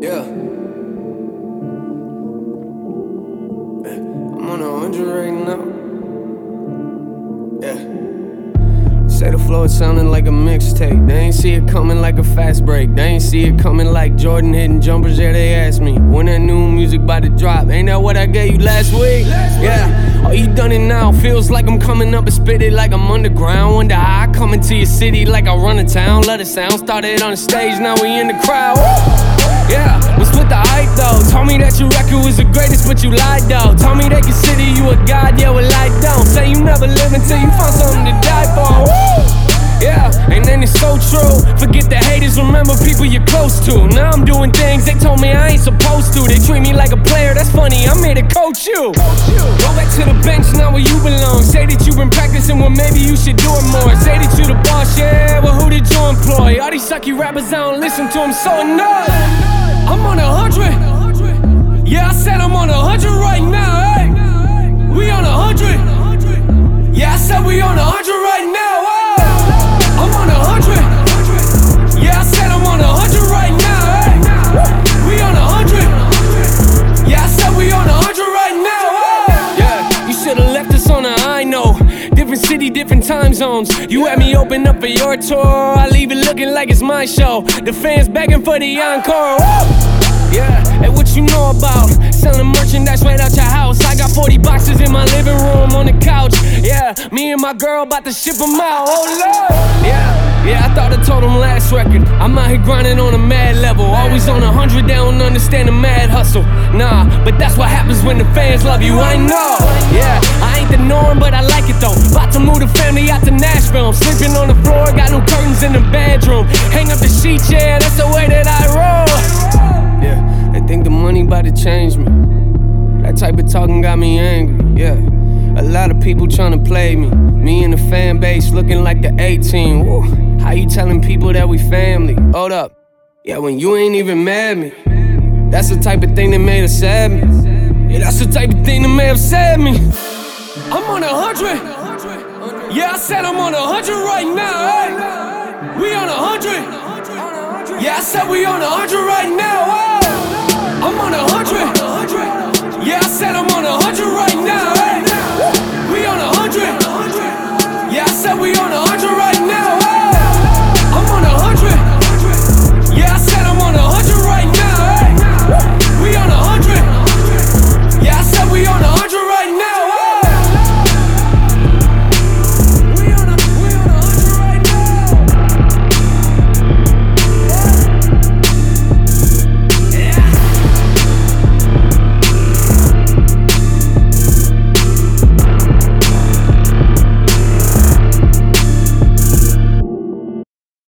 Yeah. I'm on 100 right now. Yeah. Say the flow, it sounding like a mixtape. They ain't see it coming like a fast break. They ain't see it coming like Jordan hitting jumpers. Yeah, they asked me when that new music about to drop. Ain't that what I gave you last week? Yeah. Oh, you done it now. Feels like I'm coming up and spit it like I'm underground. Wonder how I come into your city like I run a town. Let it sound. Started on the stage, now we in the crowd. Yeah, was with the hype though. Told me that your record was the greatest, but you lied though. Told me they consider you a god, yeah, well I don't. Say you never live until you find something to die for. Yeah, and then it's so true. Forget the haters, remember people you're close to. Now I'm doing things they told me I ain't supposed to. They treat me like a player, that's funny, I'm here to coach you. Go back to the bench, now where you belong. Say that you've been practicing, well maybe you should do it more. Say that you the boss, yeah, well who did you employ? All these sucky rappers, I don't listen to them, so annoyed. I'm on 100. Yeah, I said I'm on 100 right now, hey. We on 100. Yeah, I said we on 100 right now, hey. I'm on 100. Yeah, I said I'm on 100 right now, hey. We on 100. Yeah, I said we on 100 right now, hey. Yeah, you should've left us on a high note. Different city, different time zones. You had me open up for your tour. I leave it looking like it's my show. The fans begging for the encore. Yeah, and what you know about selling merchandise right out your house? I got 40 boxes in my living room on the couch. Yeah, me and my girl about to ship them out. Oh Lord. Yeah, I thought I told them last record. I'm out here grinding on a mad level. Always on 100, they don't understand the mad hustle. Nah, but that's what happens when the fans love you, I know. Yeah, I ain't the norm, but I like it though. About to move the family out to Nashville. I'm sleeping on the floor, got no curtains in the bedroom. Hang up the sheets, yeah, that's the way that I roll. Yeah, they think the money about to change me. That type of talking got me angry, yeah. A lot of people tryna play me. Me and the fan base looking like the A-team. Woo. How you telling people that we family? Hold up. Yeah, when you ain't even mad me. That's the type of thing that made us sad me. Yeah, that's the type of thing that may have sad me. I'm on 100. Yeah, I said I'm on 100 right now, hey. We on 100. Yeah, I said we on 100 right now, hey. I'm on 100. Yeah, I said I'm on